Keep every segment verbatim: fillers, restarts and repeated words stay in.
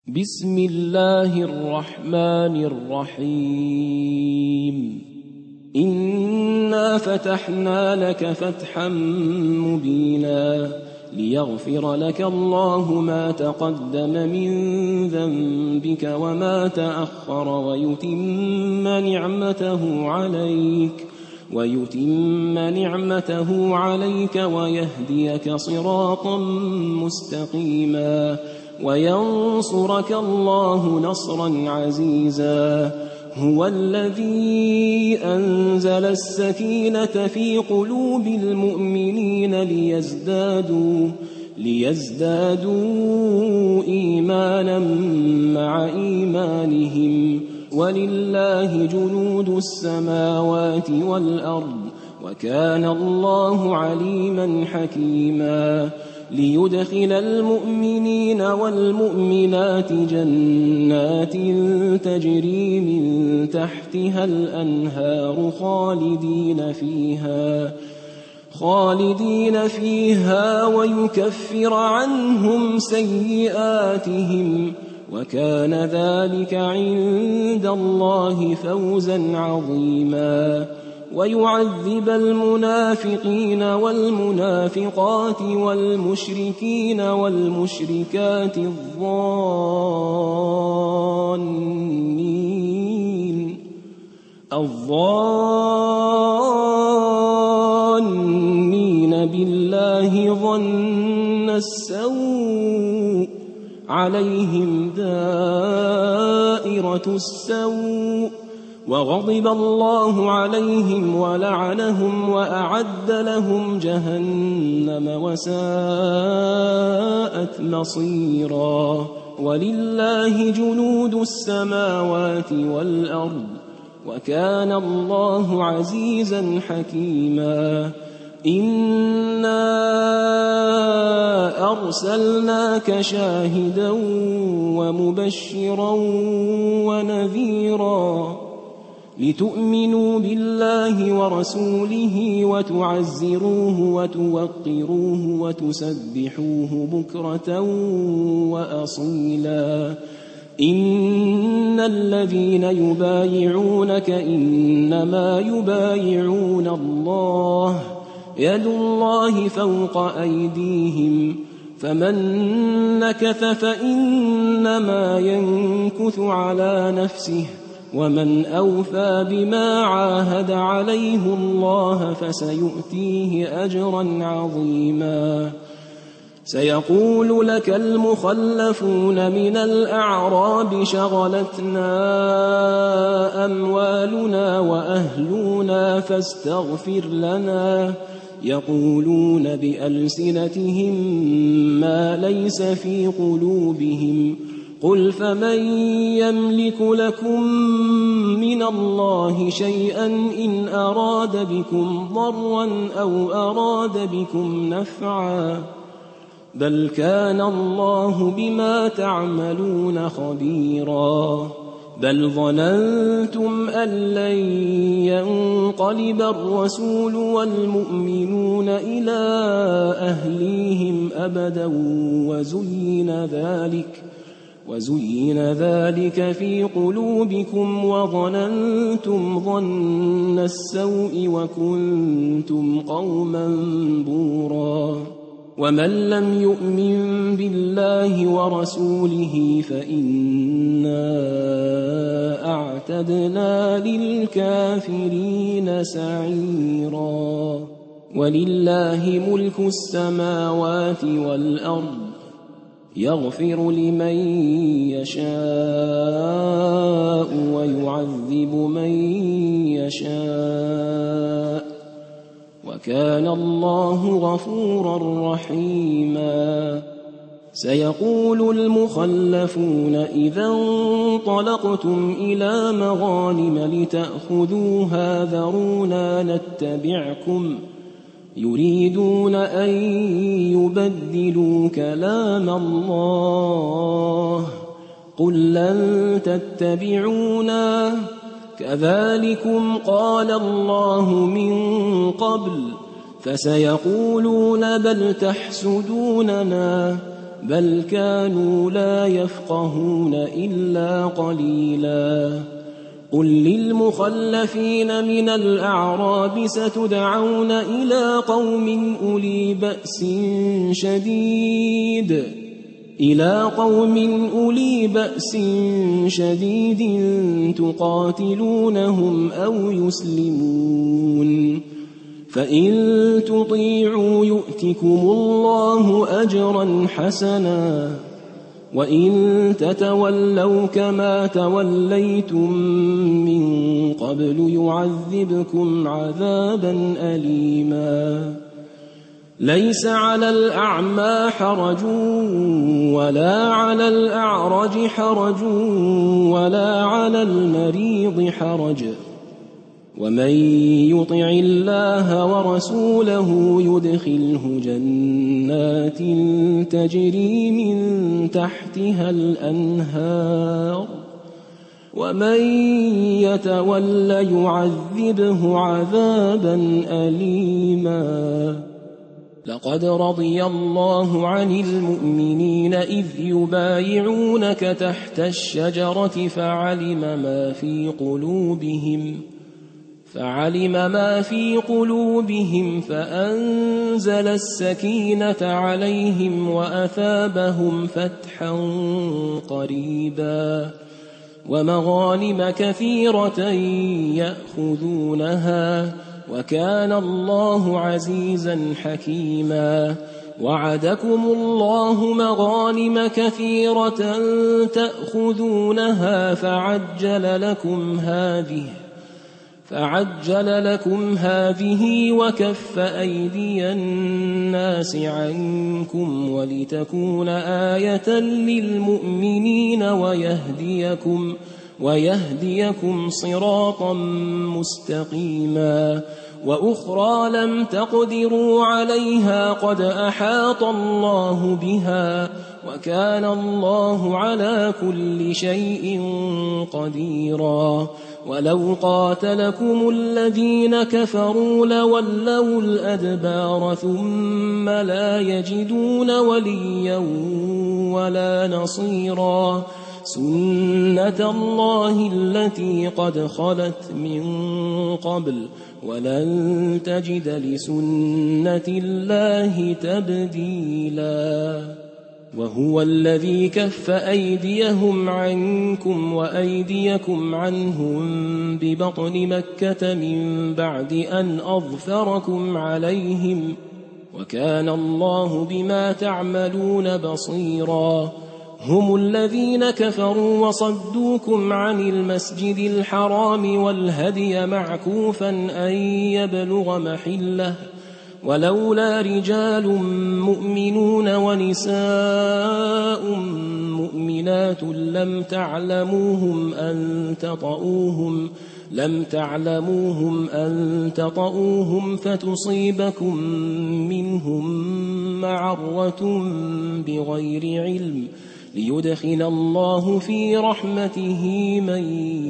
بسم الله الرحمن الرحيم إنا فتحنا لك فتحا مبينا ليغفر لك الله ما تقدم من ذنبك وما تأخر ويتم نعمته عليك ويتم نعمته عليك ويهديك صراطا مستقيما وينصرك الله نصرا عزيزا هو الذي أنزل السكينة في قلوب المؤمنين ليزدادوا ليزدادوا إيمانا مع إيمانهم ولله جنود السماوات والأرض وكان الله عليما حكيما ليدخل المؤمنين والمؤمنات جنات تجري من تحتها الأنهار خالدين فيها خالدين فيها ويكفر عنهم سيئاتهم وكان ذلك عند الله فوزا عظيما ويعذب المنافقين والمنافقات والمشركين والمشركات الظانين الظانين بالله ظن السوء عليهم دائرة السوء وغضب الله عليهم ولعنهم وأعد لهم جهنم وساءت مصيرا ولله جنود السماوات والأرض وكان الله عزيزا حكيما إنا أرسلناك شاهدا ومبشرا ونذيرا لتؤمنوا بالله ورسوله وتعزروه وتوقروه وتسبحوه بكرة وأصيلا إن الذين يبايعونك إنما يبايعون الله يد الله فوق أيديهم فمن نكث فإنما ينكث على نفسه ومن أوفى بما عاهد عليه الله فسيؤتيه أجرا عظيما سيقول لك المخلفون من الأعراب شغلتنا أموالنا وأهلنا فاستغفر لنا يقولون بألسنتهم ما ليس في قلوبهم قل فمن يملك لكم من الله شيئا إن أراد بكم ضرا أو أراد بكم نفعا بل كان الله بما تعملون خبيرا بل ظننتم أن لن ينقلب الرسول والمؤمنون إلى أهليهم أبدا وزين ذلك وزين ذلك في قلوبكم وظننتم ظن السوء وكنتم قوما بورا ومن لم يؤمن بالله ورسوله فإنا أعتدنا للكافرين سعيرا ولله ملك السماوات والأرض يغفر لمن يشاء ويعذب من يشاء وكان الله غفورا رحيما سيقول المخلفون إذا انطلقتم إلى مغانم لتأخذوها ذرونا نتبعكم يريدون أن يبدلوا كلام الله قل لن تتبعونا كذلكم قال الله من قبل فسيقولون بل تحسدوننا بل كانوا لا يفقهون إلا قليلا قل للمخلفين من الأعراب ستدعون إلى قوم أولي بأس شديد إلى قوم أولي بأس شديد تقاتلونهم أو يسلمون فإن تطيعوا يؤتكم الله أجرا حسنا وإن تتولوا كما توليتم من قبل يعذبكم عذابا أليما ليس على الأعمى حرج ولا على الأعرج حرج ولا على المريض حرج ومن يطع الله ورسوله يدخله جنات تجري من تحتها الأنهار ومن يتول يعذبه عذابا أليما لقد رضي الله عن المؤمنين إذ يبايعونك تحت الشجرة فعلم ما في قلوبهم فعلم ما في قلوبهم فأنزل السكينة عليهم وأثابهم فتحا قريبا ومغانم كثيرة يأخذونها وكان الله عزيزا حكيما وعدكم الله مغانم كثيرة تأخذونها فعجل لكم هذه فعجل لكم هذه وكف أيدي الناس عنكم ولتكون آية للمؤمنين ويهديكم ويهديكم صراطا مستقيما وأخرى لم تقدروا عليها قد أحاط الله بها وكان الله على كل شيء قديرا ولو قاتلكم الذين كفروا لولوا الأدبار ثم لا يجدون وليا ولا نصيرا سنة الله التي قد خلت من قبل ولن تجد لسنة الله تبديلا وهو الذي كف أيديهم عنكم وأيديكم عنهم ببطن مكة من بعد أن أظفركم عليهم وكان الله بما تعملون بصيرا هم الذين كفروا وصدوكم عن المسجد الحرام والهدي معكوفا أن يبلغ محله ولولا رجال مؤمنون ونساء مؤمنات لم تعلموهم أن تطؤوهم لم تعلموهم أن تطؤوهم فتصيبكم منهم معرة بغير علم ليدخل الله في رحمته من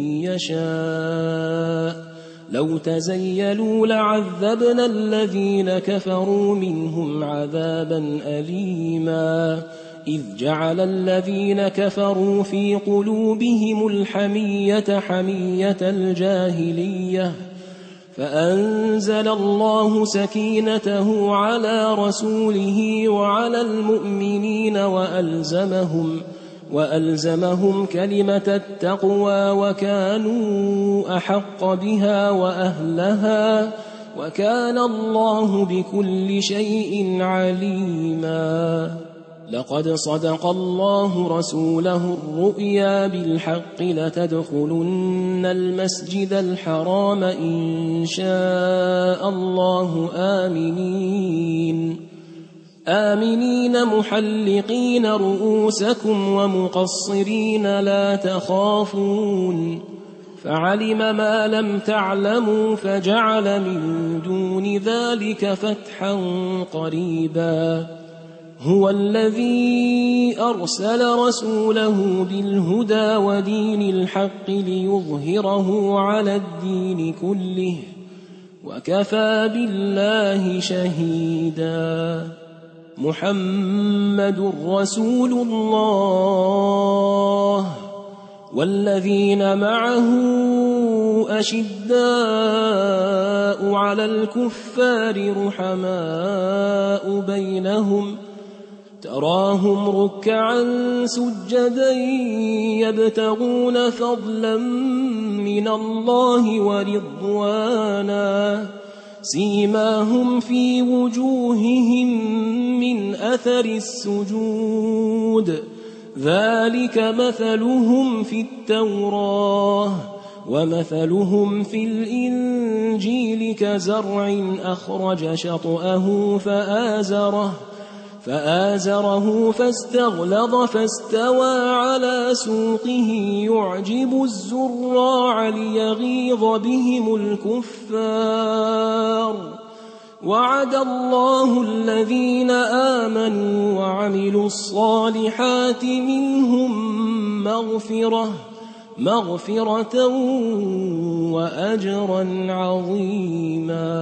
يشاء لو تزيلوا لعذبنا الذين كفروا منهم عذابا أليما إذ جعل الذين كفروا في قلوبهم الحمية حمية الجاهلية فأنزل الله سكينته على رسوله وعلى المؤمنين وألزمهم وألزمهم كلمة التقوى وكانوا أحق بها وأهلها وكان الله بكل شيء عليما لقد صدق الله رسوله الرؤيا بالحق لتدخلن المسجد الحرام إن شاء الله آمنين آمنين محلقين رؤوسكم ومقصرين لا تخافون فعلم ما لم تعلموا فجعل من دون ذلك فتحا قريبا هو الذي أرسل رسوله بالهدى ودين الحق ليظهره على الدين كله وكفى بالله شهيدا محمد رسول الله والذين معه أشداء على الكفار رحماء بينهم تراهم ركعا سجدا يبتغون فضلا من الله ورضوانا سيماهم في وجوههم من أثر السجود ذلك مثلهم في التوراة ومثلهم في الإنجيل كزرع أخرج شطأه فآزره فآزره فاستغلظ فاستوى على سوقه يعجب الزراع ليغيظ بهم الكفار وعد الله الذين آمنوا وعملوا الصالحات منهم مغفرة مغفرة وأجرا عظيما.